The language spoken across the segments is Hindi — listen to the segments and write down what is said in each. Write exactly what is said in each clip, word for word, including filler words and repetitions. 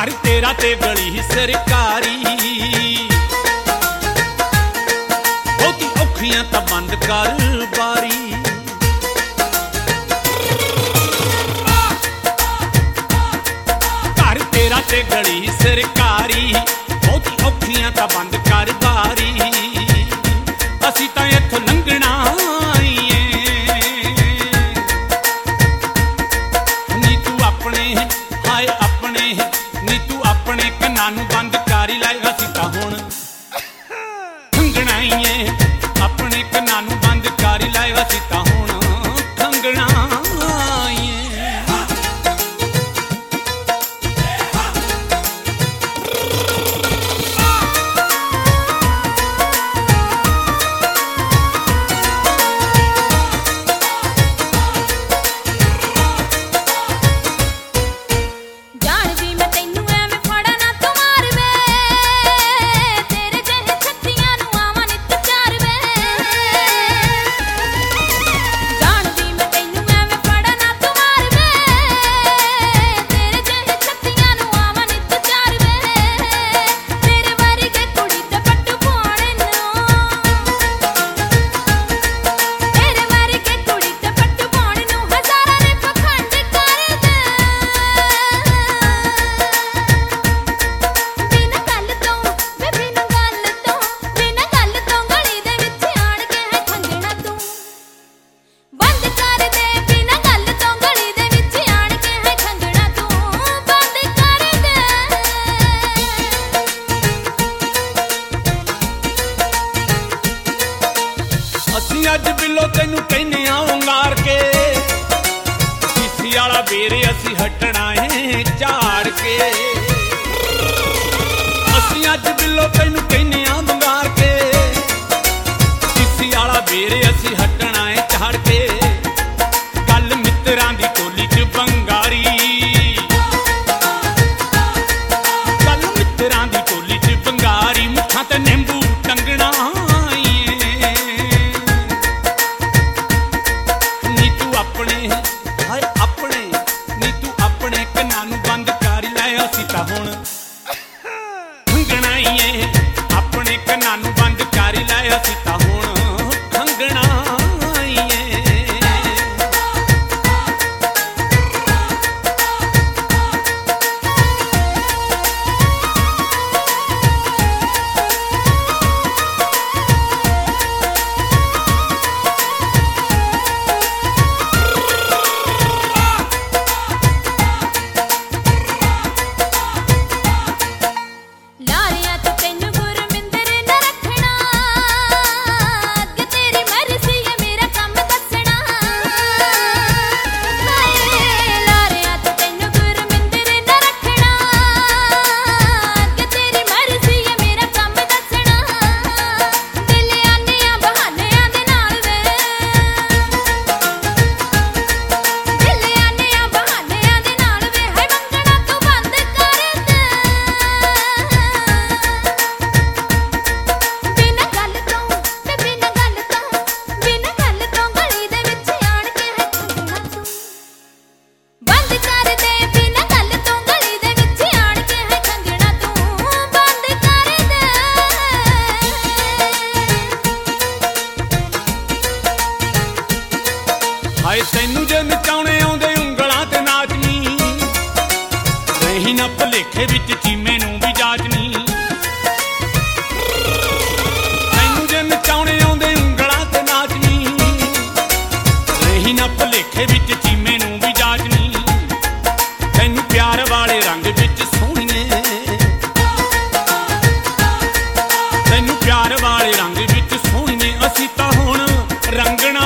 घर तेरा ते गली सरकारी बहुती औखियां तां बंद कर बारी। घर तेरा ते गली सरकारी बहुती औखियां तां बंद कर बारी। असी तां इत्थों लंघना नी तू अपने हाय अपने नी तू अपने कन्ना नूं बंद कर लै। असी तां हुण खंघना ही है अपने कन्ना नूं बंद कर लै। असी तां हुण खंघना ही है। अज बिलो तेनू कहने उंगार के सीसी वाला बेरे असी हटना है झाड़ के। असी अज बिलो तेनू कहने उंगार के सीसी वाला बेरे असी हटना है झाड़ के। गल मित्रां दी टोली च बंगारी गल मित्रां दी टोली च बंगारी मुखां ते नींबू टंगना। हाय अपने नी तू अपने कन्ना नूं बंद कर लै। असी तां हुण खंघना ही है अपने कन्ना नूं बंद कर लै। असी तां हुण खंघना ही है। हाय तैनू जे नचाउणे आउंदे उंगलां ते नाचनी रही ना भुलेखे विच चीमे नूं भी जाचनी। तैनू जे नचाउणे आउंदे उंगलां ते नाचनी रही ना भुलेखे विच चीमे नूं भी जाचनी। तैनू प्यार वाले रंग विच सोहणीए तैनू प्यार वाले रंग विच सोहणीए। असी तां हुण रंगना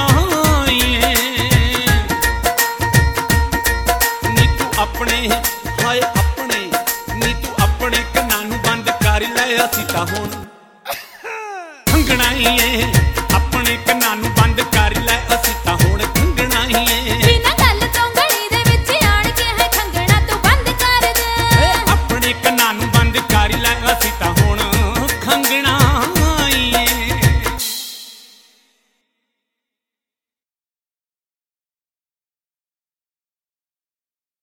अपने हाय अपने नी तू अपने कन्ना नूं बंद कर लै। असी तां हुण खंघना ही है